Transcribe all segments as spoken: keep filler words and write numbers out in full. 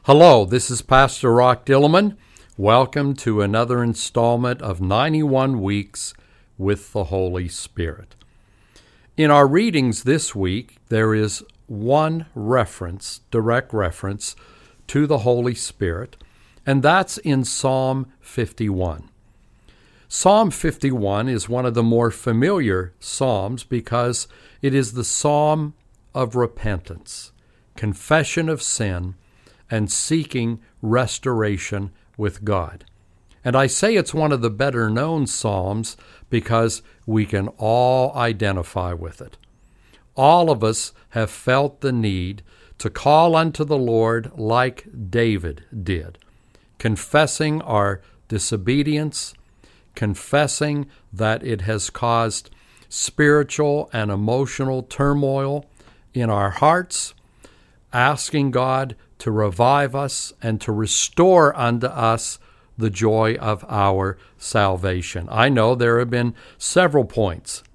Hello, this is Pastor Rock Dillman. Welcome to another installment of ninety-one Weeks with the Holy Spirit. In our readings this week, there is one reference, direct reference, to the Holy Spirit, and that's in Psalm fifty-one. Psalm fifty-one is one of the more familiar psalms because it is the psalm of repentance, confession of sin, and seeking restoration with God. And I say it's one of the better known psalms because we can all identify with it. All of us have felt the need to call unto the Lord like David did, confessing our disobedience, confessing that it has caused spiritual and emotional turmoil in our hearts, asking God to revive us and to restore unto us the joy of our salvation. I know there have been several points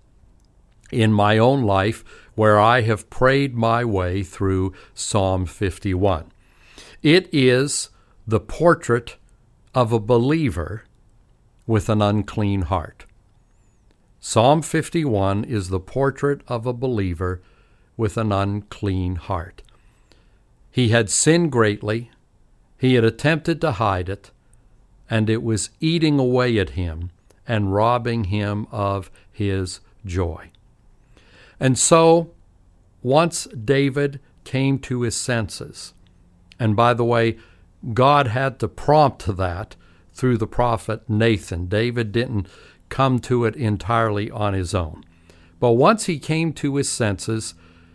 in my own life where I have prayed my way through Psalm fifty-one. It is the portrait of a believer with an unclean heart. Psalm fifty-one is the portrait of a believer with an unclean heart. He had sinned greatly, he had attempted to hide it, and it was eating away at him and robbing him of his joy. And so, once David came to his senses, and by the way, God had to prompt that through the prophet Nathan. David didn't come to it entirely on his own. But once he came to his senses,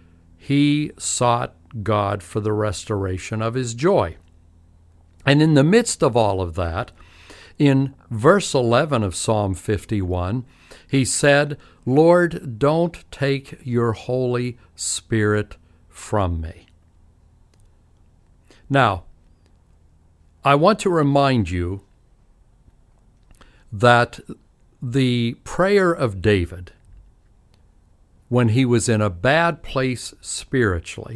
he sought God for the restoration of his joy. And in the midst of all of that, in verse eleven of Psalm fifty-one, he said, "Lord, don't take your Holy Spirit from me." Now, I want to remind you that the prayer of David, when he was in a bad place spiritually,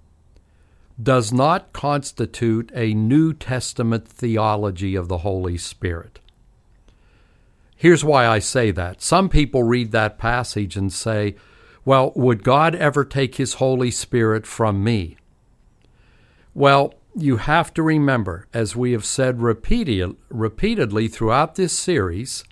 does not constitute a New Testament theology of the Holy Spirit. Here's why I say that. Some people read that passage and say, well, would God ever take his Holy Spirit from me? Well, you have to remember, as we have said repeated, repeatedly throughout this series,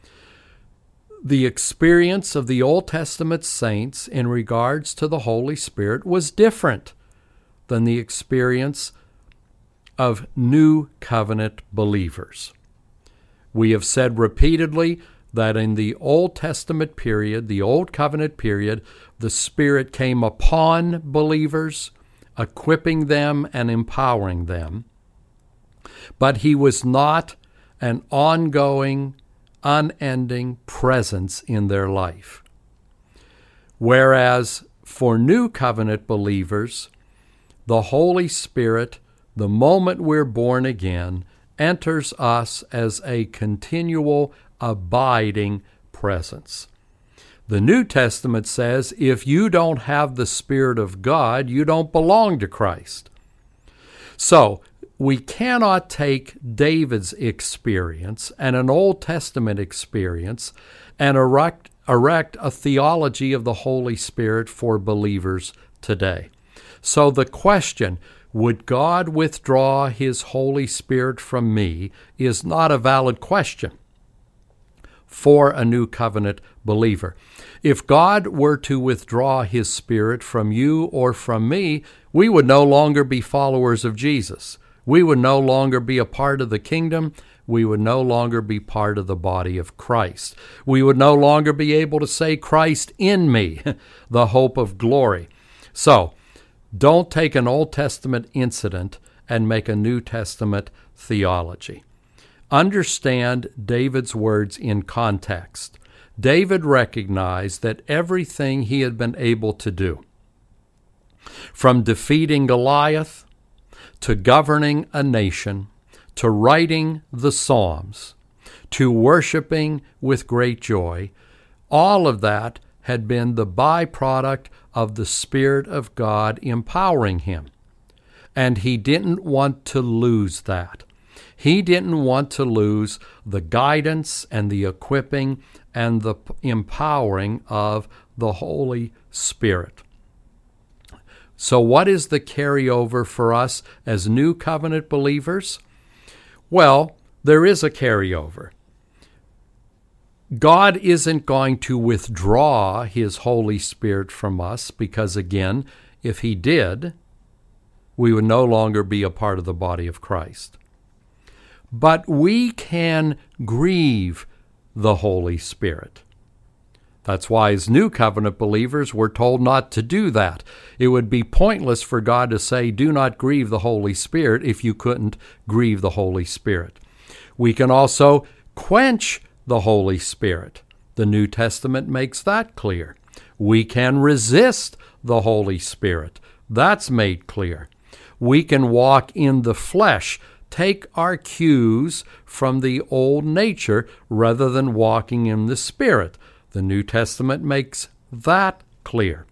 the experience of the Old Testament saints in regards to the Holy Spirit was different than the experience of New Covenant believers. We have said repeatedly that in the Old Testament period, the Old Covenant period, the Spirit came upon believers, equipping them and empowering them, but he was not an ongoing, unending presence in their life. Whereas for New Covenant believers, the Holy Spirit, the moment we're born again, enters us as a continual, abiding presence. The New Testament says if you don't have the Spirit of God, you don't belong to Christ. So, we cannot take David's experience and an Old Testament experience and erect, erect a theology of the Holy Spirit for believers today. So the question, would God withdraw his Holy Spirit from me, is not a valid question for a New Covenant believer. If God were to withdraw his Spirit from you or from me, we would no longer be followers of Jesus. We would no longer be a part of the kingdom. We would no longer be part of the body of Christ. We would no longer be able to say, Christ in me, the hope of glory. So, don't take an Old Testament incident and make a New Testament theology. Understand David's words in context. David recognized that everything he had been able to do, from defeating Goliath to governing a nation, to writing the Psalms, to worshiping with great joy, all of that had been the byproduct of the Spirit of God empowering him. And he didn't want to lose that. He didn't want to lose the guidance and the equipping and the empowering of the Holy Spirit. So what is the carryover for us as New Covenant believers? Well, there is a carryover. God isn't going to withdraw His Holy Spirit from us because, again, if He did, we would no longer be a part of the body of Christ. But we can grieve the Holy Spirit. That's why as New Covenant believers, we're told not to do that. It would be pointless for God to say, do not grieve the Holy Spirit, if you couldn't grieve the Holy Spirit. We can also quench the Holy Spirit. The New Testament makes that clear. We can resist the Holy Spirit. That's made clear. We can walk in the flesh, take our cues from the old nature rather than walking in the Spirit. The New Testament makes that clear.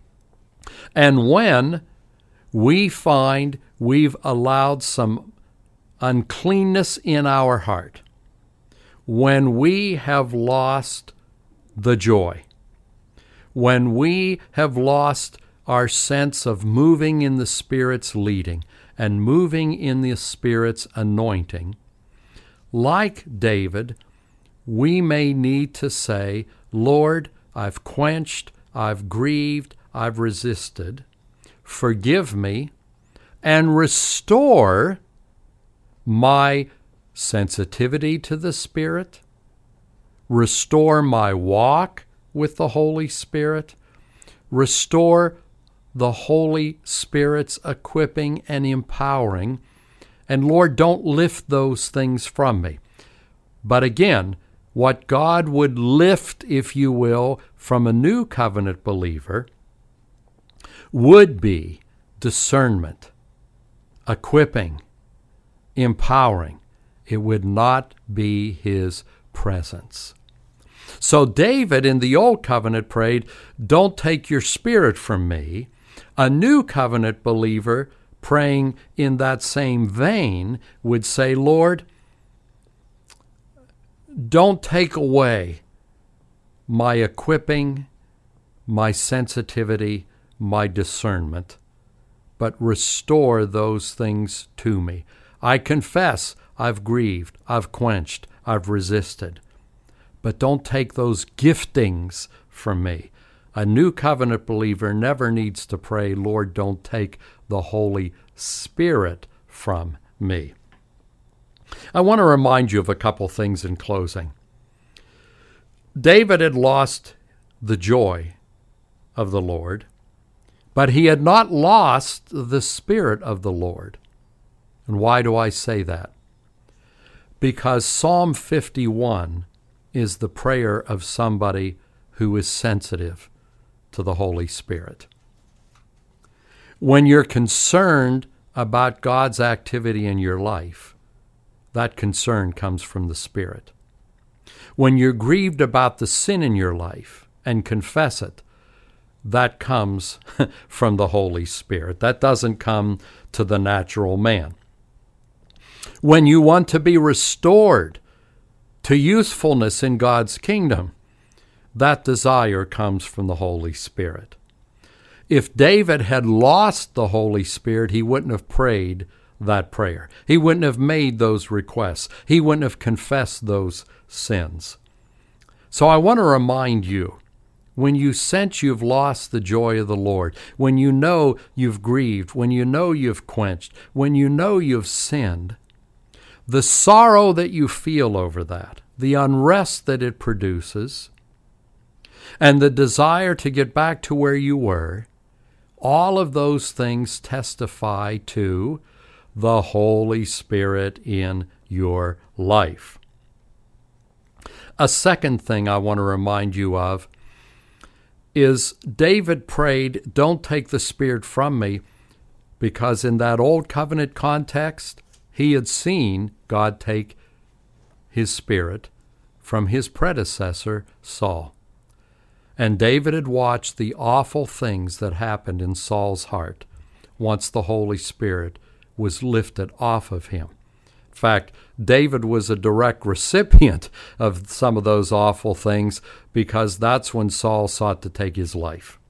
And when we find we've allowed some uncleanness in our heart, when we have lost the joy, when we have lost our sense of moving in the Spirit's leading and moving in the Spirit's anointing, like David, we may need to say, Lord, I've quenched, I've grieved, I've resisted. Forgive me and restore my sensitivity to the Spirit, restore my walk with the Holy Spirit, restore the Holy Spirit's equipping and empowering, and Lord, don't lift those things from me. But again, what God would lift, if you will, from a New Covenant believer would be discernment, equipping, empowering. It would not be His presence. So David in the Old Covenant prayed, don't take your Spirit from me. A New Covenant believer praying in that same vein would say, Lord, don't take away my equipping, my sensitivity, my discernment, but restore those things to me. I confess I've grieved, I've quenched, I've resisted, but don't take those giftings from me. A New Covenant believer never needs to pray, Lord, don't take the Holy Spirit from me. I want to remind you of a couple things in closing. David had lost the joy of the Lord, but he had not lost the Spirit of the Lord. And why do I say that? Because Psalm fifty-one is the prayer of somebody who is sensitive to the Holy Spirit. When you're concerned about God's activity in your life, that concern comes from the Spirit. When you're grieved about the sin in your life and confess it, that comes from the Holy Spirit. That doesn't come to the natural man. When you want to be restored to usefulness in God's kingdom, that desire comes from the Holy Spirit. If David had lost the Holy Spirit, he wouldn't have prayed that prayer. He wouldn't have made those requests. He wouldn't have confessed those sins. So I want to remind you, when you sense you've lost the joy of the Lord, when you know you've grieved, when you know you've quenched, when you know you've sinned, the sorrow that you feel over that, the unrest that it produces, and the desire to get back to where you were, all of those things testify to the Holy Spirit in your life. A second thing I want to remind you of is David prayed, don't take the Spirit from me, because in that old covenant context, he had seen God take his Spirit from his predecessor, Saul. And David had watched the awful things that happened in Saul's heart, once the Holy Spirit was lifted off of him. In fact, David was a direct recipient of some of those awful things, because that's when Saul sought to take his life.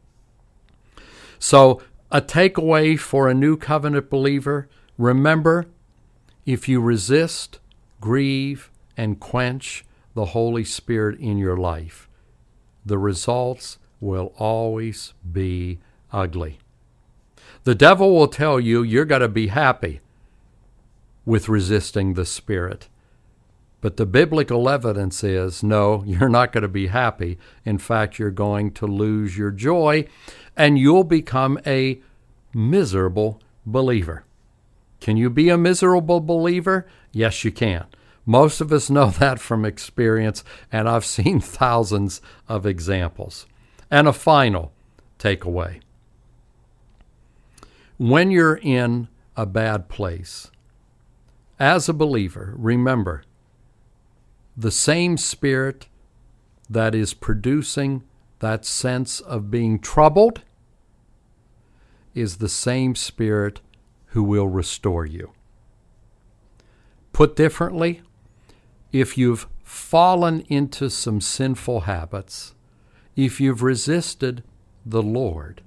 So, a takeaway for a new covenant believer: remember, if you resist, grieve, and quench the Holy Spirit in your life, the results will always be ugly. The devil will tell you you're going to be happy with resisting the Spirit. But the biblical evidence is, no, you're not going to be happy. In fact, you're going to lose your joy, and you'll become a miserable believer. Can you be a miserable believer? Yes, you can. Most of us know that from experience, and I've seen thousands of examples. And a final takeaway: when you're in a bad place, as a believer, remember, the same Spirit that is producing that sense of being troubled is the same Spirit who will restore you. Put differently, if you've fallen into some sinful habits, if you've resisted the Lord,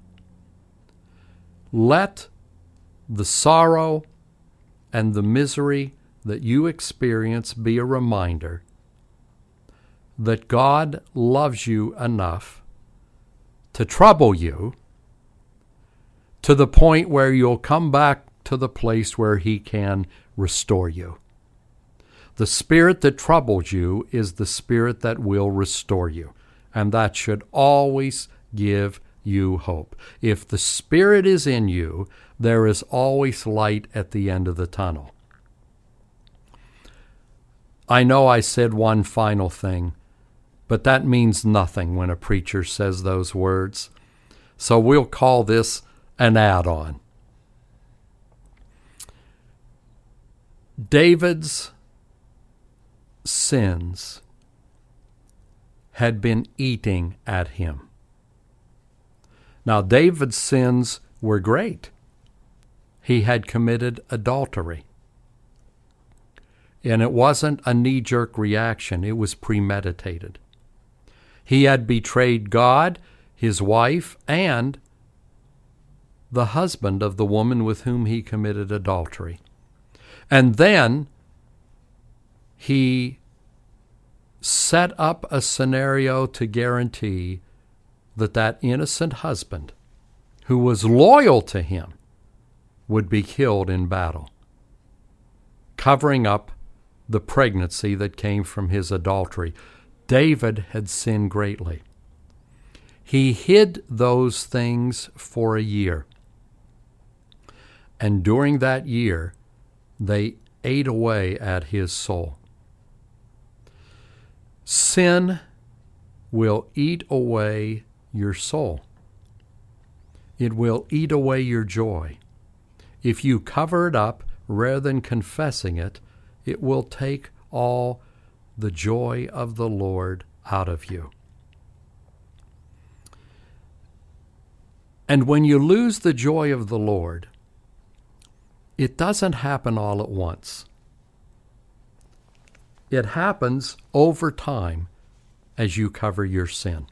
let the sorrow and the misery that you experience be a reminder that God loves you enough to trouble you to the point where you'll come back to the place where He can restore you. The spirit that troubles you is the spirit that will restore you, and that should always give you hope. If the Spirit is in you, there is always light at the end of the tunnel. I know I said one final thing, but that means nothing when a preacher says those words. So we'll call this an add-on. David's sins had been eating at him. Now, David's sins were great. He had committed adultery. And it wasn't a knee-jerk reaction. It was premeditated. He had betrayed God, his wife, and the husband of the woman with whom he committed adultery. And then he set up a scenario to guarantee that that innocent husband, who was loyal to him, would be killed in battle, covering up the pregnancy that came from his adultery. David had sinned greatly. He hid those things for a year. And during that year, they ate away at his soul. Sin will eat away your soul. It will eat away your joy. If you cover it up rather than confessing it, it will take all the joy of the Lord out of you. And when you lose the joy of the Lord, it doesn't happen all at once. It happens over time as you cover your sin.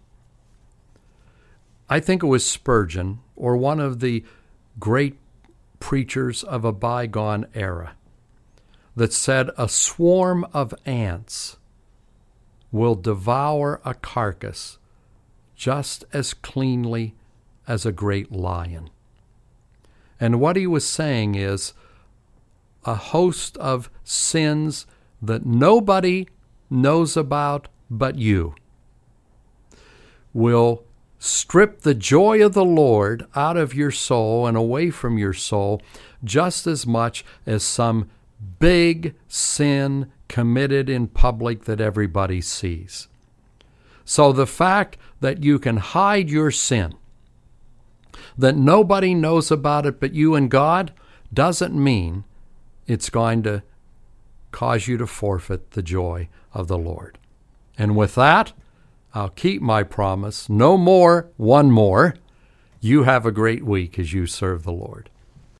I think it was Spurgeon, or one of the great preachers of a bygone era, that said a swarm of ants will devour a carcass just as cleanly as a great lion. And what he was saying is a host of sins that nobody knows about but you will strip the joy of the Lord out of your soul and away from your soul just as much as some big sin committed in public that everybody sees. So the fact that you can hide your sin, that nobody knows about it but you and God, doesn't mean it's going to cause you to forfeit the joy of the Lord. And with that, I'll keep my promise. No more, one more. You have a great week as you serve the Lord.